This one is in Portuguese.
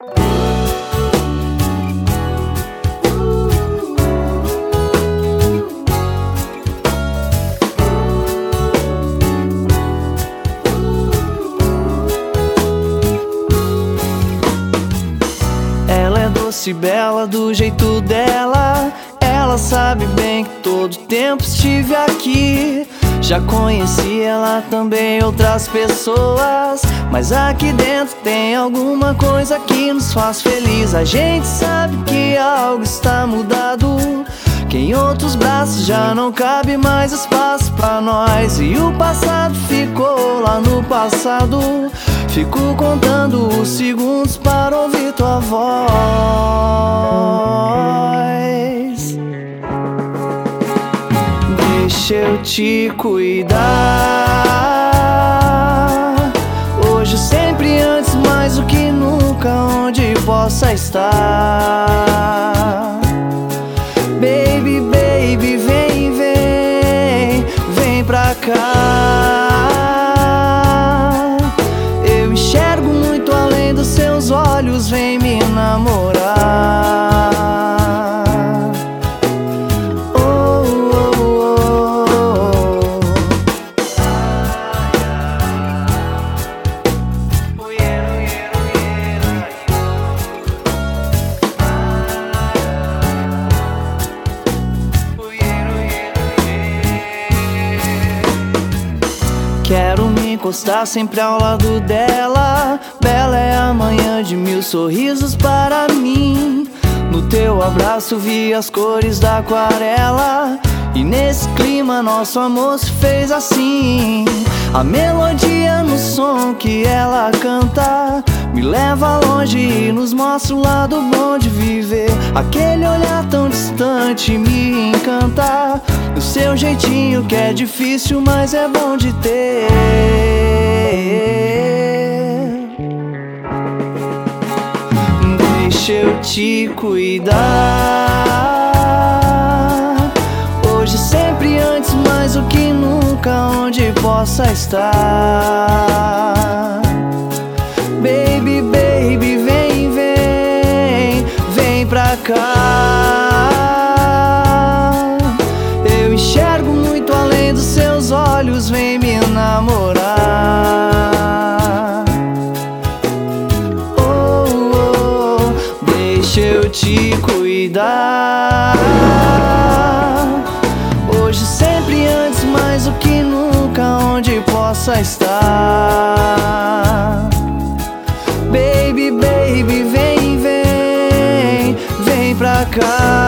Ela é doce e bela do jeito dela. Ela sabe bem que todo tempo estive aqui. Já conheci ela também, outras pessoas, mas aqui dentro tem alguma coisa que nos faz feliz. A gente sabe que algo está mudado, que em outros braços já não cabe mais espaço pra nós. E o passado ficou lá no passado. Fico contando os segundos para ouvir tua voz. Deixa eu te cuidar, hoje, sempre, antes, mais do que nunca, onde possa estar. Baby, baby, vem, vem, vem pra cá. Eu enxergo muito além dos seus olhos, vem me namorar. Quero me encostar sempre ao lado dela. Bela é a manhã de mil sorrisos para mim. No teu abraço vi as cores da aquarela, e nesse clima nosso amor se fez assim. A melodia no som que ela canta me leva longe e nos mostra o lado bom de viver. Aquele olhar tão distante me encanta, o seu jeitinho que é difícil, mas é bom de ter. Deixa eu te cuidar, hoje, sempre, antes, mais do que nunca, onde possa estar. Baby, baby, vem, vem, vem pra cá. Eu enxergo muito além dos seus olhos, vem me namorar. Oh, oh, deixa eu te cuidar, hoje, sempre, antes, mais do que nunca, onde possa estar. Baby, baby, vem, vem, vem pra cá.